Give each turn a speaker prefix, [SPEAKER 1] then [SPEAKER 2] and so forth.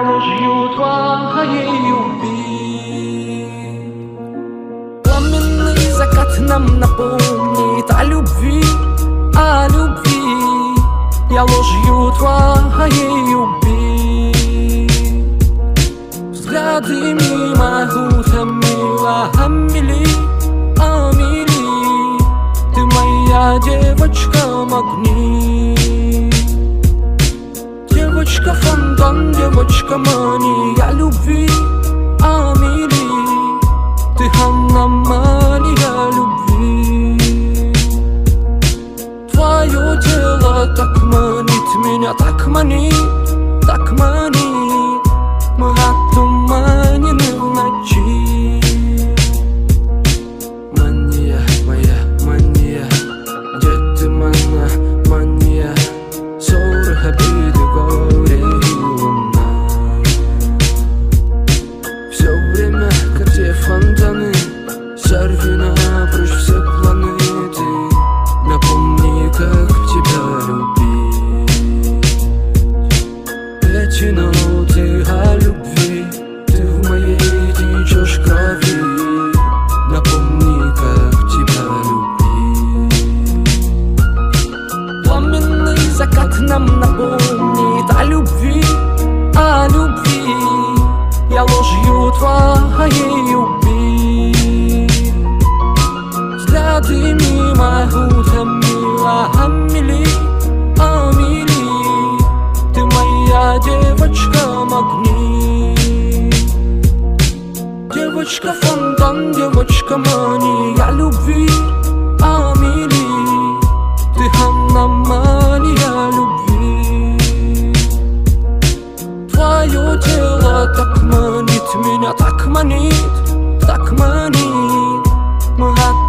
[SPEAKER 1] ложью твоей убит. Пламенный закат нам напомнит о любви, о любви. Я ложью твоей убит. Взгляды мимо утомила Амели, Амели. Ты моя девочка магнит, девочка фонтан, девочка мания любви, Амели. Ты аномалия любви. Твое тело так манит меня, так манит, так манит. Мы отуманены в ночи. Мания, моя мания, где ты, мана, мания? Ссоры, обиды, горе и луна. Все время, как те фонтаны, сорви напрочь все планеты. Напомни, как тебя любить. Эти ноты о любви, ты в моей течешь крови. Напомни, как тебя любить. Пламенный закат нам напомнит о любви, о любви. Я ложью твоей убит. Взгляды мимо утомила Амели, Амели. Ты моя девочка магнит, девочка фонтан, девочка мания любви, Амели. Ты аномалия любви. Твое тело так манит меня, так манит, так манит. Мы